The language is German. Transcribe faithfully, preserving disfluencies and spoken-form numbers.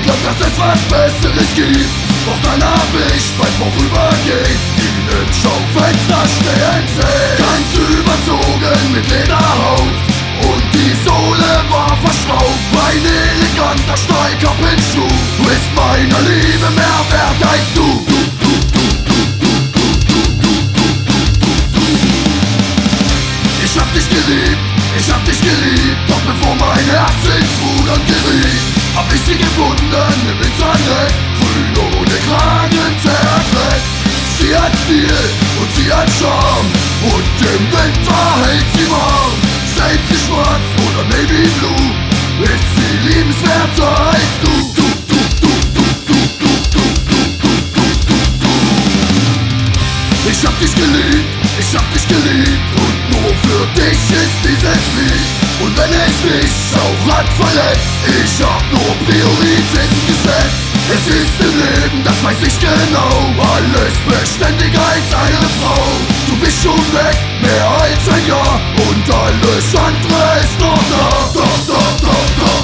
glaubt, dass es was Besseres gibt. Doch dann hab ich beim Vorübergehen ihn im Schaufenster stehen sehen. Ganz überzogen mit Lederhaut und die Sohle war verschraubt. Mein eleganter Steigkappenschuh ist meiner Liebe mehr wert als du. Ich hab dich geliebt, ich hab dich geliebt, doch bevor mein Herz ins Rudern geriet, hab ich sie gefunden im Internet, grün ohne Kragen zerklebt. Sie hat Stil und sie hat Charme und im Winter hält sie warm. Selbst sie schwarz oder Navy Blue, ist sie liebenswerter als du. Du, du, du, du, du, du, du, du, du, du, du, du. Ich hab dich geliebt, ich hab dich geliebt und nur für dich ist dieses Lied. Und wenn es dich auch hat verletzt, ich hab nur Prioritäten gesetzt. Es ist im Leben, das weiß ich genau, alles beständiger als eine Frau. Du bist schon weg, mehr als ein Jahr und alles andere ist noch da. Doch, doch, doch, doch.